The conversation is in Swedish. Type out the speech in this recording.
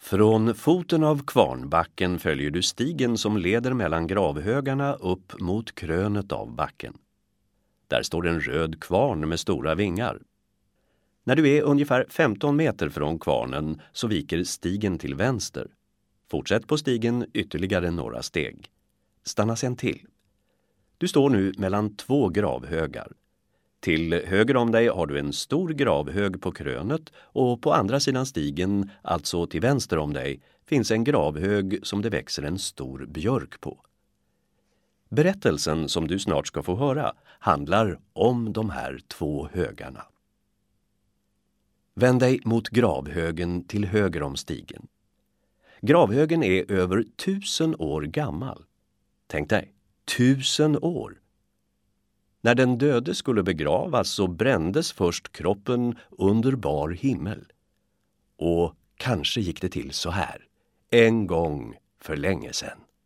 Från foten av kvarnbacken följer du stigen som leder mellan gravhögarna upp mot krönet av backen. Där står en röd kvarn med stora vingar. När du är ungefär 15 meter från kvarnen så viker stigen till vänster. Fortsätt på stigen ytterligare några steg. Stanna sen till. Du står nu mellan 2 gravhögar. Till höger om dig har du en stor gravhög på krönet och på andra sidan stigen, alltså till vänster om dig, finns en gravhög som det växer en stor björk på. Berättelsen som du snart ska få höra handlar om de här 2 högarna. Vänd dig mot gravhögen till höger om stigen. Gravhögen är över 1000 år gammal. Tänk dig, 1000 år! När den döde skulle begravas så brändes först kroppen under bar himmel. Och kanske gick det till så här, en gång för länge sedan.